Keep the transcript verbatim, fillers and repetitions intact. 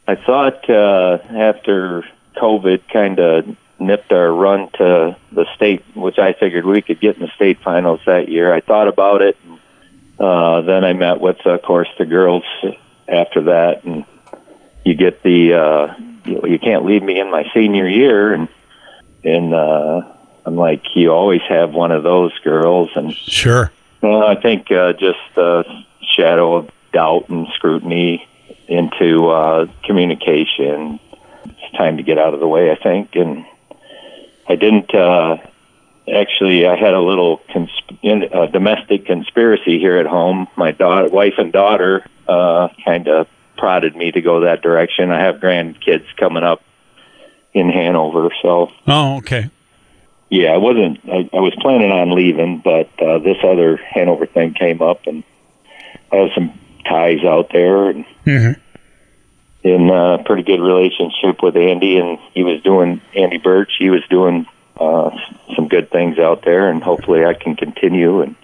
I thought uh, after COVID kind of nipped our run to the state, which I figured we could get in the state finals that year, I thought about it. Uh, then I met with, of course, the girls after that, and you get the, uh, you, you can't leave me in my senior year, and and uh, I'm like, you always have one of those girls, and sure. Well, I think uh, just the shadow of doubt and scrutiny into uh, communication. It's time to get out of the way, I think, and I didn't. Uh, Actually, I had a little consp- uh, domestic conspiracy here at home. My daughter, wife and daughter uh, kind of prodded me to go that direction. I have grandkids coming up in Hanover, so... Oh, okay. Yeah, I wasn't... I, I was planning on leaving, but uh, this other Hanover thing came up, and I have some ties out there, and mm-hmm. in a pretty good relationship with Andy, and he was doing... Andy Birch, he was doing... Uh, some good things out there, and hopefully I can continue. And